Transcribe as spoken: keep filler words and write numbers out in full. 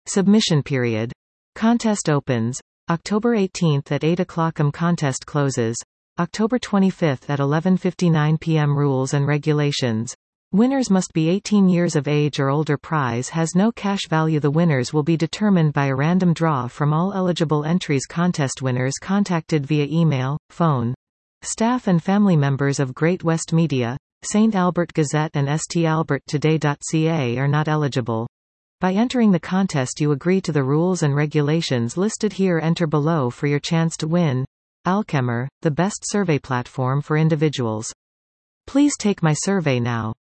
Submission period. Contest opens October eighteenth at eight o'clock. M contest closes October twenty-fifth at eleven fifty-nine p m Rules and regulations. Winners must be eighteen years of age or older. Prize has no cash value. The winners will be determined by a random draw from all eligible entries. Contest winners contacted via email, phone. Staff and family members of Great West Media, Saint Albert Gazette and S T Albert Today dot C A are not eligible. By entering the contest you agree to the rules and regulations listed here. Enter below for your chance to win. Alchemer, the best survey platform for individuals. Please take my survey now.